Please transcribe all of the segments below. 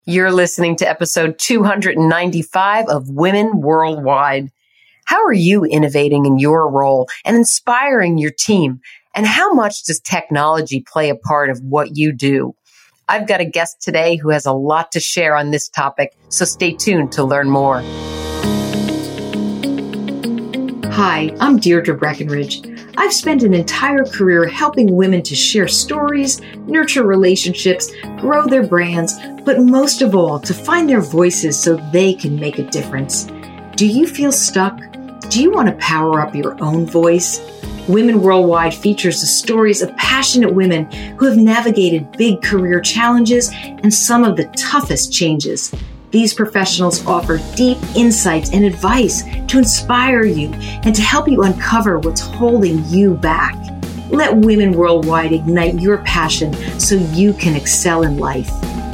You're listening to episode 295 of Women Worldwide. How are you innovating in your role and inspiring your team? And how much does technology play a part of what you do? I've got a guest today who has a lot to share on this topic, so stay tuned to learn more. Hi, I'm Deirdre Breckenridge. I've spent an entire career helping women to share stories, nurture relationships, grow their brands, but most of all, to find their voices so they can make a difference. Do you feel stuck? Do you want to power up your own voice? Women Worldwide features the stories of passionate women who have navigated big career challenges and some of the toughest changes. These professionals offer deep insights and advice to inspire you and to help you uncover what's holding you back. Let Women Worldwide ignite your passion so you can excel in life.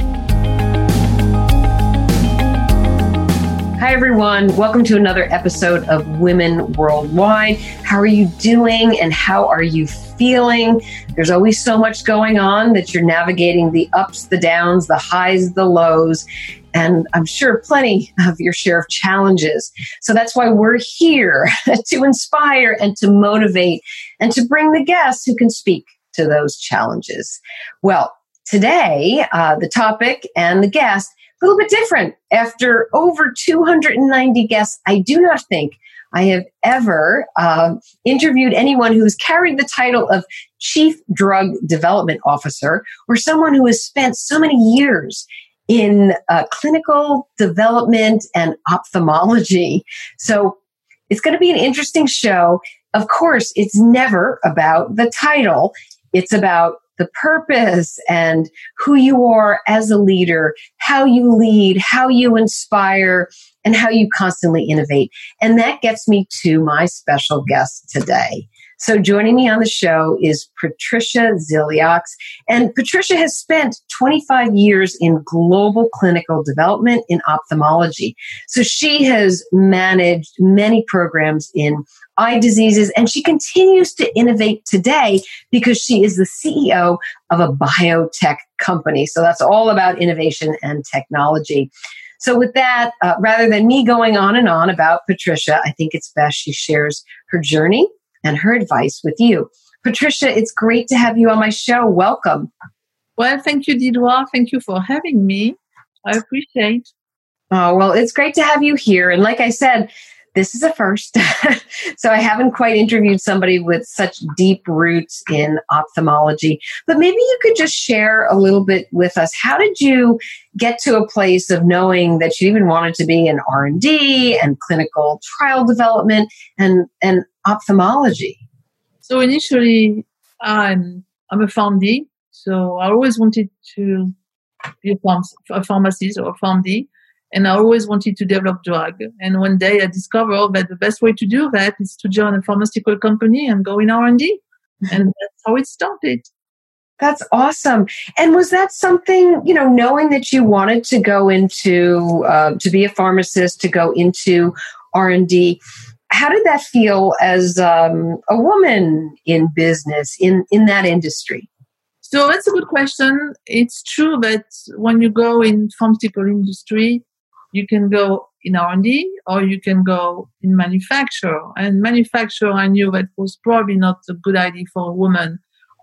Hi, everyone. Welcome to another episode of Women Worldwide. How are you doing and how are you feeling? There's always so much going on that you're navigating the ups, the downs, the highs, the lows, and I'm sure plenty of your share of challenges. So that's why we're here to inspire and to motivate and to bring the guests who can speak to those challenges. Well, today, the topic and the guest, a little bit different. After over 290 guests, I do not think I have ever interviewed anyone who's carried the title of Chief Drug Development Officer or someone who has spent so many years in clinical development and ophthalmology. So it's going to be an interesting show. Of course, it's never about the title. It's about the purpose and who you are as a leader, how you lead, how you inspire, and how you constantly innovate. And that gets me to my special guest today. So joining me on the show is Patricia Ziliaks. And Patricia has spent 25 years in global clinical development in ophthalmology. So she has managed many programs in eye diseases, and she continues to innovate today because she is the CEO of a biotech company. So that's all about innovation and technology. So with that, rather than me going on and on about Patricia, I think it's best she shares her journey and her advice with you. Patricia, it's great to have you on my show. Welcome. Well, thank you, Deirdre. Thank you for having me. I appreciate. Oh, well, it's great to have you here. And like I said, this is a first. So I haven't quite interviewed somebody with such deep roots in ophthalmology. But maybe you could just share a little bit with us. How did you get to a place of knowing that you even wanted to be in R&D and clinical trial development and ophthalmology? So initially, I'm a PharmD. So I always wanted to be a pharmacist or a PharmD. And I always wanted to develop drug. And one day I discovered that the best way to do that is to join a pharmaceutical company and go in R&D. And that's how it started. That's awesome. And was that something, knowing that you wanted to go into, to be a pharmacist, to go into R&D, how did that feel as a woman in business, in that industry? So that's a good question. It's true that when you go in pharmaceutical industry, you can go in R&D or you can go in manufacture. And manufacture, I knew that was probably not a good idea for a woman.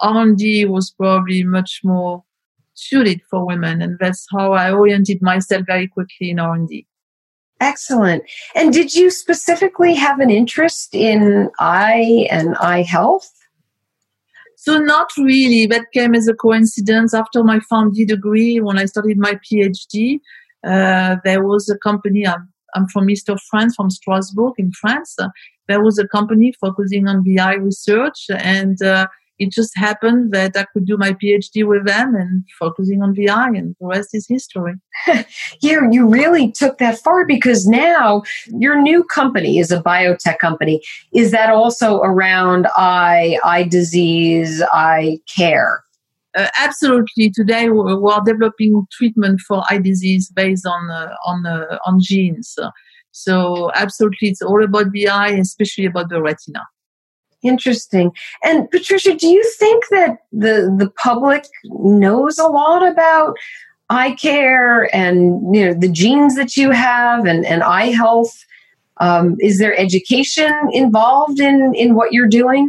R&D was probably much more suited for women. And that's how I oriented myself very quickly in R&D. Excellent. And did you specifically have an interest in eye and eye health? So not really. That came as a coincidence. After my PharmD degree, when I started my PhD, there was a company, I'm from east of France, from Strasbourg in France. There was a company focusing on the eye research, and it just happened that I could do my PhD with them and focusing on the eye, and the rest is history. You really took that far, because now your new company is a biotech company. Is that also around eye disease, eye care? Absolutely. Today we are developing treatment for eye disease based on genes. So absolutely, it's all about the eye, especially about the retina. Interesting. And Patricia, do you think that the public knows a lot about eye care and the genes that you have and eye health? Is there education involved in what you're doing?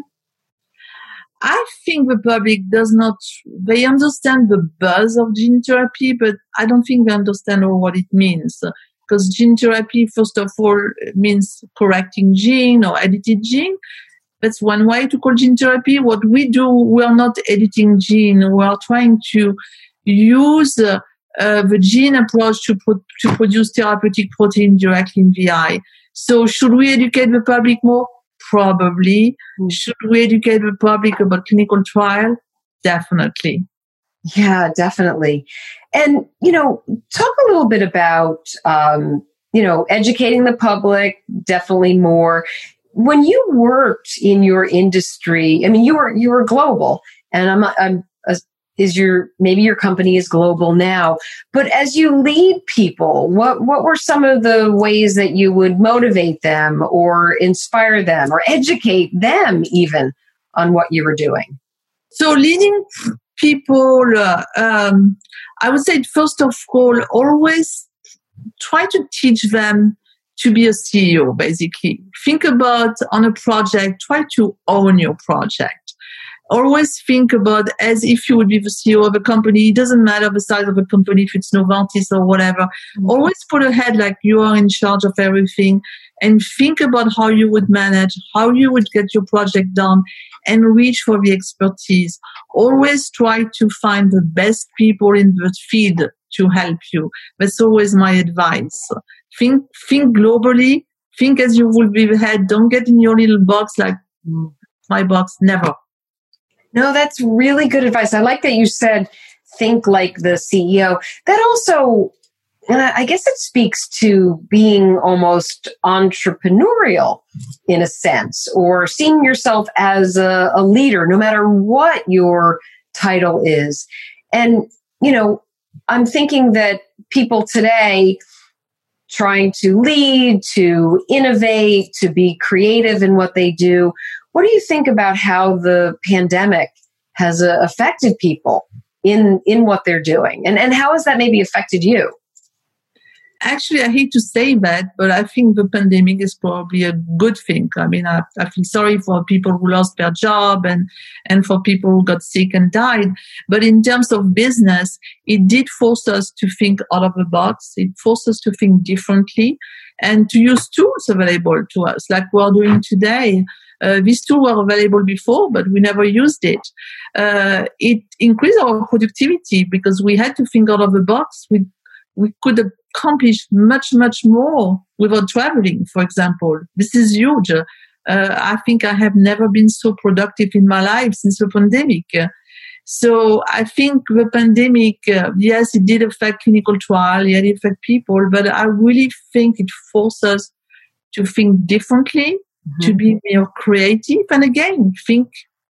I think the public they understand the buzz of gene therapy, but I don't think they understand all what it means. Because gene therapy, first of all, means correcting gene or edited gene. That's one way to call gene therapy. What we do, we are not editing gene. We are trying to use the gene approach to produce therapeutic protein directly in the eye. So should we educate the public more? Probably. Should we educate the public about clinical trial? Definitely. Yeah, definitely. And, talk a little bit about, educating the public, definitely more. When you worked in your industry, I mean, you were global, and maybe your company is global now, but as you lead people, what were some of the ways that you would motivate them or inspire them or educate them even on what you were doing? So leading people, I would say, first of all, always try to teach them to be a CEO, basically. Think about on a project, try to own your project. Always think about as if you would be the CEO of a company. It doesn't matter the size of a company, if it's Novartis or whatever. Mm-hmm. Always put ahead like you are in charge of everything and think about how you would manage, how you would get your project done and reach for the expertise. Always try to find the best people in the field to help you. That's always my advice. Think globally. Think as you would be the head. Don't get in your little box like my box. Never. No, that's really good advice. I like that you said, think like the CEO. That also, I guess it speaks to being almost entrepreneurial in a sense, or seeing yourself as a leader, no matter what your title is. And, I'm thinking that people today trying to lead, to innovate, to be creative in what they do. What do you think about how the pandemic has affected people in what they're doing? And how has that maybe affected you? Actually, I hate to say that, but I think the pandemic is probably a good thing. I mean, I feel sorry for people who lost their job and for people who got sick and died. But in terms of business, it did force us to think out of the box. It forced us to think differently and to use tools available to us, like we're doing today. These tools were available before, but we never used it. It increased our productivity because we had to think out of the box. We could accomplish much, much more without traveling, for example. This is huge. I think I have never been so productive in my life since the pandemic. So I think the pandemic, yes, it did affect clinical trial, it did affect people, but I really think it forced us to think differently, to be more creative, and again, think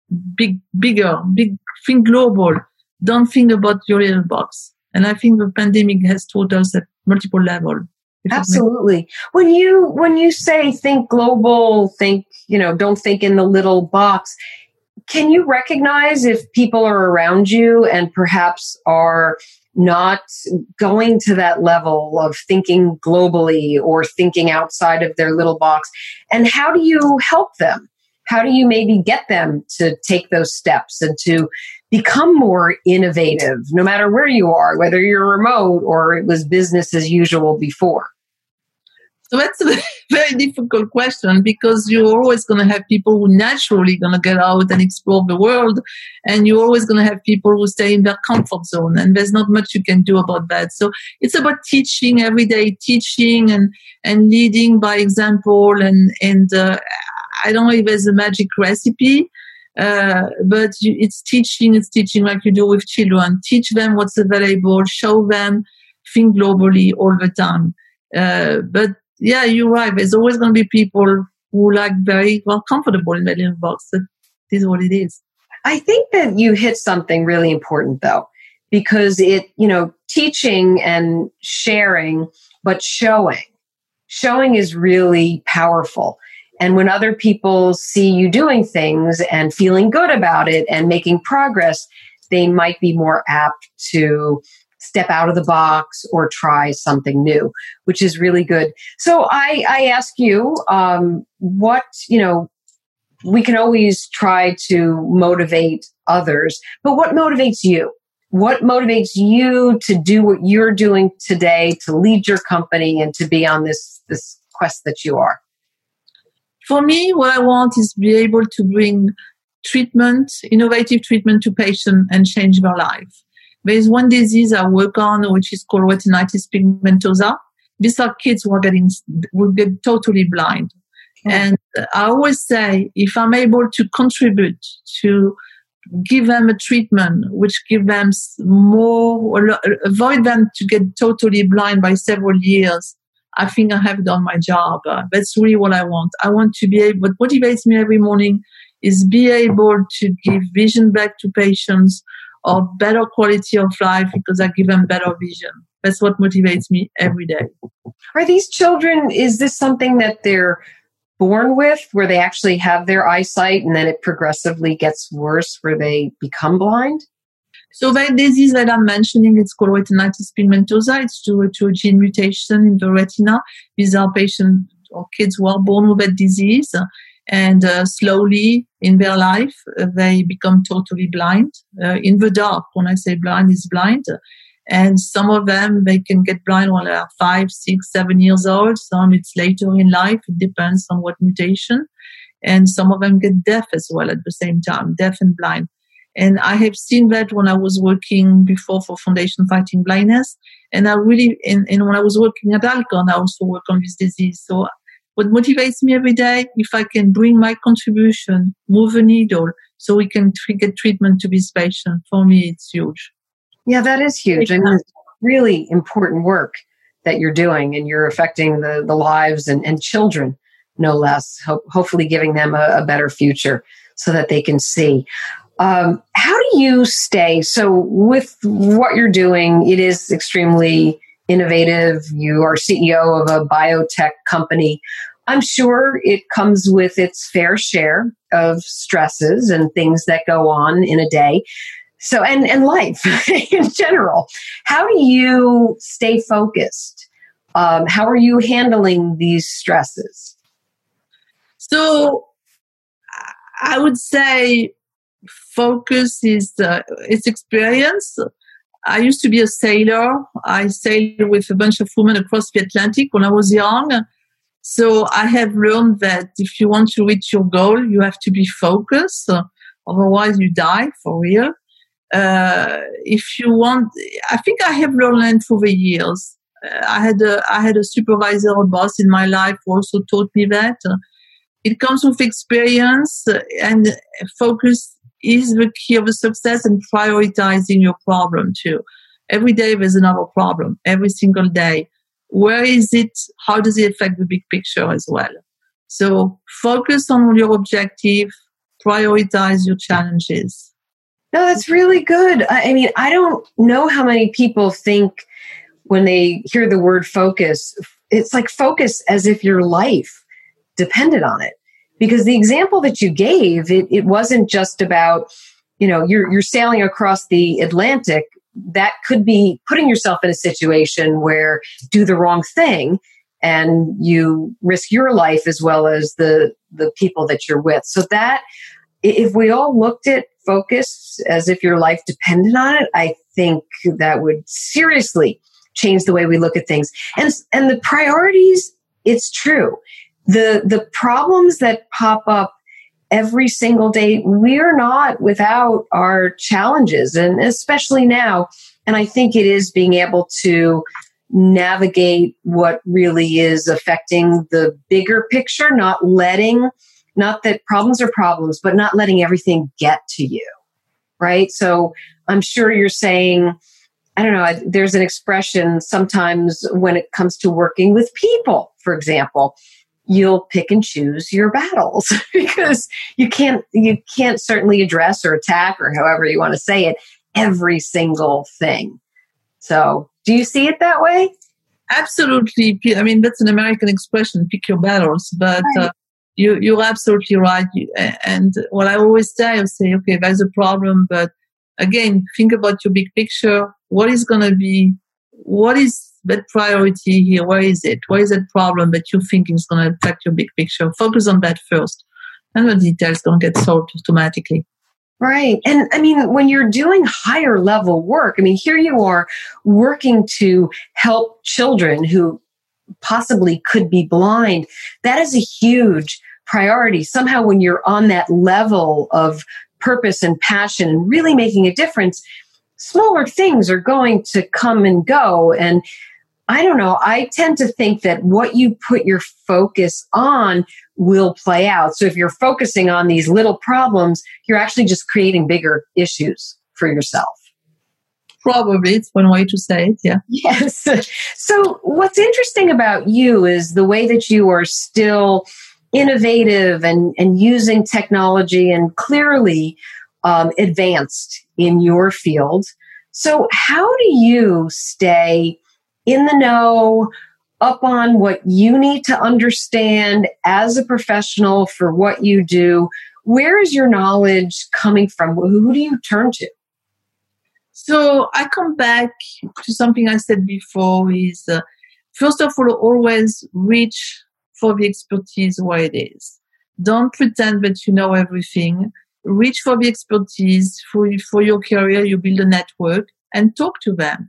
bigger, think global. Don't think about your little box. And I think the pandemic has taught us at multiple levels. Absolutely. When you say think global, don't think in the little box, can you recognize if people are around you and perhaps are not going to that level of thinking globally or thinking outside of their little box? And how do you help them? How do you maybe get them to take those steps and to become more innovative, no matter where you are, whether you're remote or it was business as usual before? So that's a very difficult question because you're always going to have people who naturally going to get out and explore the world. And you're always going to have people who stay in their comfort zone. And there's not much you can do about that. So it's about teaching, everyday teaching and leading by example. And I don't know if there's a magic recipe. But it's teaching like you do with children. Teach them what's available, show them, think globally all the time. But yeah, you're right. There's always going to be people who very well comfortable in that little box. That is what it is. I think that you hit something really important though, because teaching and sharing, but showing is really powerful. And when other people see you doing things and feeling good about it and making progress, they might be more apt to step out of the box or try something new, which is really good. So I ask you, what, we can always try to motivate others, but what motivates you? What motivates you to do what you're doing today, to lead your company and to be on this quest that you are? For me, what I want is be able to bring treatment, innovative treatment to patients and change their life. There is one disease I work on, which is called retinitis pigmentosa. These are kids who will get totally blind. And I always say, if I'm able to contribute to give them a treatment which give them more, or avoid them to get totally blind by several years, I think I have done my job. That's really what I want. I want to be able, what motivates me every morning is be able to give vision back to patients or better quality of life because I give them better vision. That's what motivates me every day. Are these children, is this something that they're born with, where they actually have their eyesight and then it progressively gets worse where they become blind? So that disease that I'm mentioning, it's called retinitis pigmentosa. It's due to a gene mutation in the retina. These are patients or kids who are born with that disease. And slowly in their life, they become totally blind in the dark. When I say blind, is blind. And some of them, they can get blind when they are 5, 6, 7 years old. Some it's later in life. It depends on what mutation. And some of them get deaf as well at the same time, deaf and blind. And I have seen that when I was working before for Foundation Fighting Blindness. And I really, and when I was working at Alcon, I also work on this disease. So what motivates me every day, if I can bring my contribution, move a needle, so we can get treatment to this patient, for me, it's huge. Yeah, that is huge. I mean, it's really important work that you're doing, and you're affecting the lives and children, no less, hopefully giving them a better future so that they can see. How do you stay? So with what you're doing, it is extremely innovative. You are CEO of a biotech company. I'm sure it comes with its fair share of stresses and things that go on in a day. So, and life in general. How do you stay focused? How are you handling these stresses? So I would say focus is it's experience. I used to be a sailor. I sailed with a bunch of women across the Atlantic when I was young. So I have learned that if you want to reach your goal, you have to be focused. Otherwise, you die for real. If you want, I think I have learned through the years. I had a supervisor or boss in my life who also taught me that. It comes with experience, and focus is the key of the success, and prioritizing your problem too. Every day there's another problem, every single day. Where is it? How does it affect the big picture as well? So focus on your objective, prioritize your challenges. No, that's really good. I mean, I don't know how many people think when they hear the word focus, it's like focus as if your life depended on it. Because the example that you gave, it wasn't just about, you're sailing across the Atlantic. That could be putting yourself in a situation where do the wrong thing and you risk your life as well as the people that you're with. So that, if we all looked at focus as if your life depended on it, I think that would seriously change the way we look at things. And the priorities, it's true. The problems that pop up every single day, we're not without our challenges, and especially now. And I think it is being able to navigate what really is affecting the bigger picture, not that problems are problems, but not letting everything get to you, right? So I'm sure you're saying, I don't know, there's an expression sometimes when it comes to working with people, for example, you'll pick and choose your battles because you can't certainly address or attack, or however you want to say it, every single thing. So do you see it that way? Absolutely. I mean, that's an American expression, pick your battles, but right. You're absolutely right. And what I always say, okay, there's a problem, but again, think about your big picture. What is that priority here? Where is it? Where is that problem that you think is going to affect your big picture? Focus on that first. And the details don't get solved automatically. Right. And I mean, when you're doing higher level work, I mean, here you are working to help children who possibly could be blind. That is a huge priority. Somehow when you're on that level of purpose and passion and really making a difference, smaller things are going to come and go. And I don't know, I tend to think that what you put your focus on will play out. So if you're focusing on these little problems, you're actually just creating bigger issues for yourself. Probably, it's one way to say it, yeah. Yes. So what's interesting about you is the way that you are still innovative and using technology and clearly advanced in your field. So how do you stay in the know, up on what you need to understand as a professional for what you do? Where is your knowledge coming from? Who do you turn to? So I come back to something I said before is, first of all, always reach for the expertise where it is. Don't pretend that you know everything. Reach for the expertise for your career. You build a network and talk to them.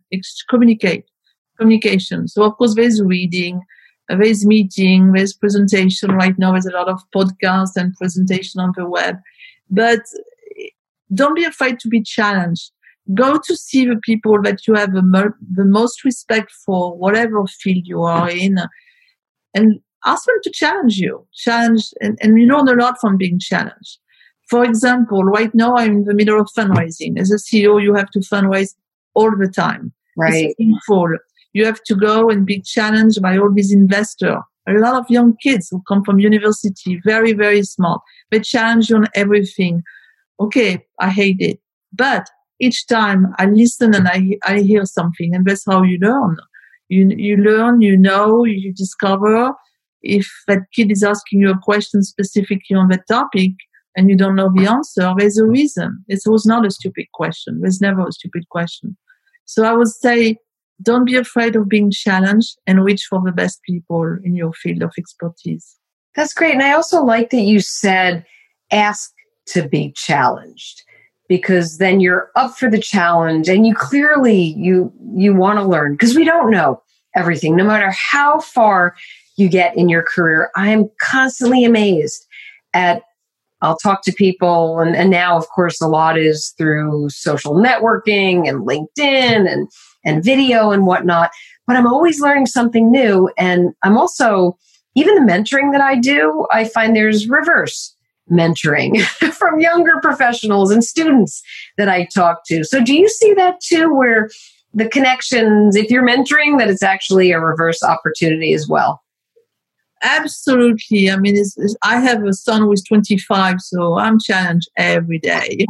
Communication. So of course there's reading, there's meeting, there's presentation. Right now there's a lot of podcasts and presentation on the web. But don't be afraid to be challenged. Go to see the people that you have the most respect for, whatever field you are in, and ask them to challenge you. And you learn a lot from being challenged. For example, right now I'm in the middle of fundraising. As a CEO, you have to fundraise all the time. Right. It's painful. You have to go and be challenged by all these investors. A lot of young kids who come from university, very, very smart. They challenge you on everything. Okay, I hate it. But each time I listen and I hear something, and that's how you learn. You learn, you discover. If that kid is asking you a question specifically on that topic and you don't know the answer, there's a reason. It was not a stupid question. There's never a stupid question. So I would say, don't be afraid of being challenged and reach for the best people in your field of expertise. That's great. And I also like that you said, ask to be challenged, because then you're up for the challenge and you clearly, you want to learn, because we don't know everything, no matter how far you get in your career. I am constantly amazed at, I'll talk to people, and now, of course, a lot is through social networking and LinkedIn and video and whatnot, but I'm always learning something new. And I'm also, even the mentoring that I do, I find there's reverse mentoring from younger professionals and students that I talk to. So do you see that too, where the connections, if you're mentoring, that it's actually a reverse opportunity as well? Absolutely. I mean, I have a son who is 25, so I'm challenged every day.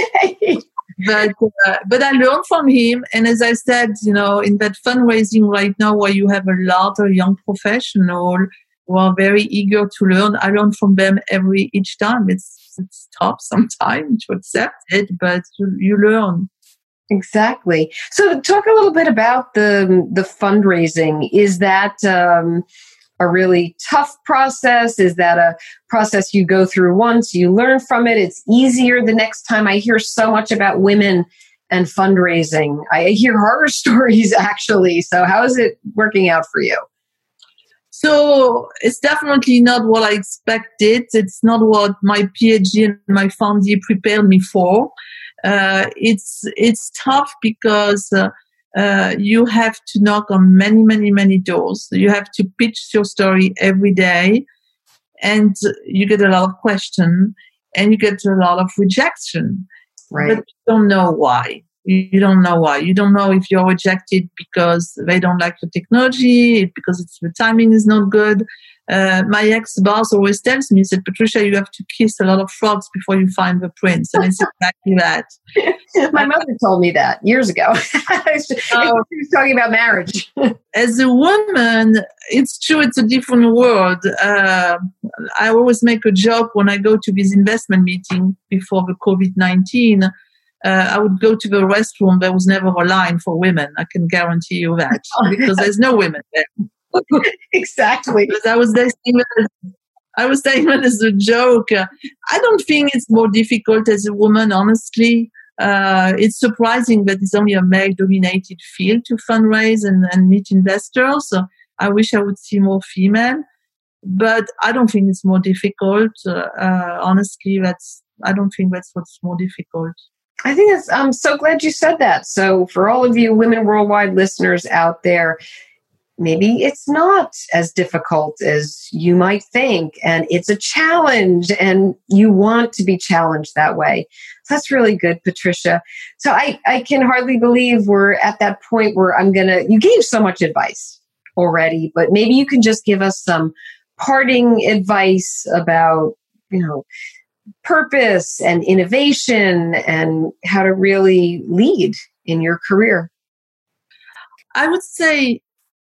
But I learn from him. And as I said, in that fundraising right now where you have a lot of young professionals who are very eager to learn, I learn from them each time. It's tough sometimes to accept it, but you learn. Exactly. So talk a little bit about the fundraising. Is that a really tough process? Is that a process you go through once, you learn from it, it's easier the next time? I hear so much about women and fundraising. I hear horror stories, actually. So how is it working out for you? So it's definitely not what I expected. It's not what my PhD and my PharmD prepared me for. It's tough because you have to knock on many, many, many doors. You have to pitch your story every day, and you get a lot of questions and you get a lot of rejection. Right. But you don't know why. You don't know why. You don't know if you're rejected because they don't like the technology, because the timing is not good. My ex-boss always tells me, he said, Patricia, you have to kiss a lot of frogs before you find the prince. And it's exactly that. My mother told me that years ago. She was talking about marriage. As a woman, it's true, it's a different world. I always make a joke when I go to this investment meeting before the COVID-19. I would go to the restroom. There was never a line for women. I can guarantee you that because there's no women there. Exactly. Because I was saying that as a joke. I don't think it's more difficult as a woman, honestly. It's surprising that it's only a male-dominated field to fundraise and meet investors. So I wish I would see more female, but I don't think it's more difficult. Honestly, I don't think that's what's more difficult. I think I'm so glad you said that. So for all of you Women Worldwide listeners out there, maybe it's not as difficult as you might think, and it's a challenge, and you want to be challenged that way. So that's really good, Patricia. So I can hardly believe we're at that point where you gave so much advice already, but maybe you can just give us some parting advice about, purpose and innovation and how to really lead in your career. I would say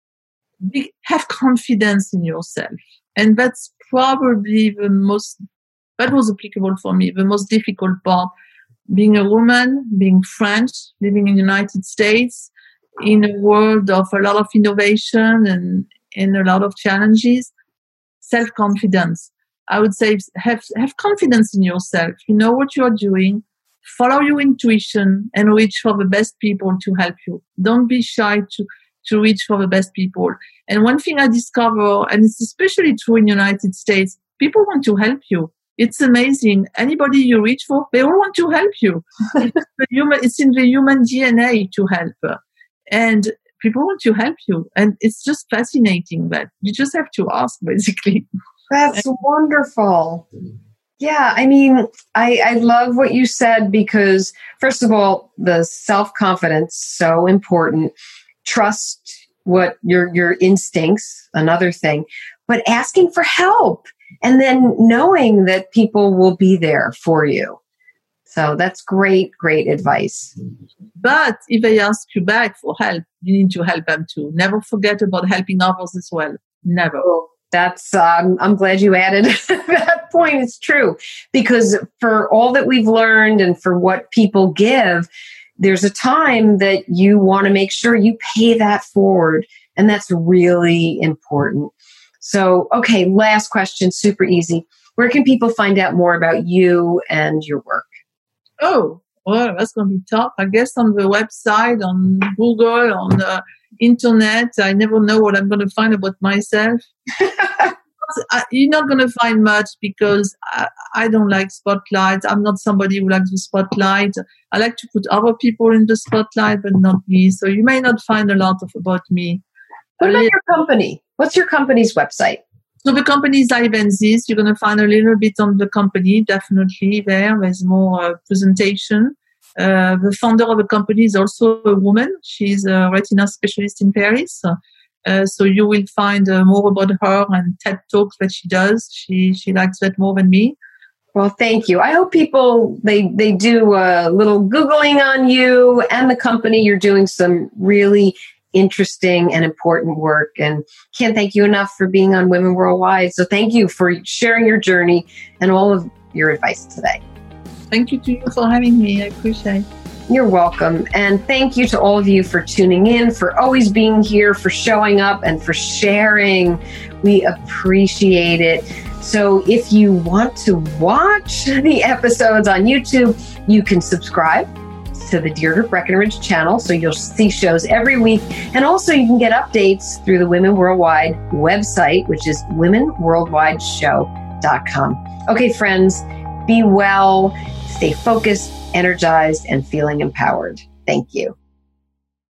have confidence in yourself. And that's probably that was applicable for me, the most difficult part. Being a woman, being French, living in the United States, in a world of a lot of innovation and a lot of challenges, self-confidence. I would say have confidence in yourself. You know what you're doing. Follow your intuition and reach for the best people to help you. Don't be shy to reach for the best people. And one thing I discover, and it's especially true in the United States, people want to help you. It's amazing. Anybody you reach for, they all want to help you. It's in the human DNA to help. And people want to help you. And it's just fascinating that you just have to ask, basically. That's wonderful. Yeah, I mean, I love what you said because, first of all, the self-confidence, so important. Trust what your instincts, another thing, but asking for help and then knowing that people will be there for you. So that's great advice. But if they ask you back for help, you need to help them too. Never forget about helping others as well. Never. Oh, that's, I'm glad you added that point. It's true because for all that we've learned and for what people give, there's a time that you want to make sure you pay that forward. And that's really important. So, okay, last question, super easy. Where can people find out more about you and your work? Oh, well, that's going to be tough. I guess on the website, on Google, on the internet. I never know what I'm going to find about myself. You're not going to find much because I don't like spotlights. I'm not somebody who likes the spotlight. I like to put other people in the spotlight, but not me. So you may not find a lot about me. What about your company? What's your company's website? So the company is Ivanzys. You're going to find a little bit on the company, definitely there. There's more presentation. The founder of the company is also a woman. She's a retina specialist in Paris. So you will find more about her and TED Talks that she does. She likes that more than me. Well, thank you. I hope people, they do a little Googling on you and the company. You're doing some really interesting and important work, and can't thank you enough for being on Women Worldwide. So thank you for sharing your journey and all of your advice today. Thank you to you for having me. I appreciate it. You're welcome. And thank you to all of you for tuning in, for always being here, for showing up, and for sharing. We appreciate it. So if you want to watch the episodes on YouTube, you can subscribe to the Deirdre Breckenridge channel, so you'll see shows every week. And also you can get updates through the Women Worldwide website, which is womenworldwideshow.com. Okay, friends, be well, stay focused, energized, and feeling empowered. Thank you.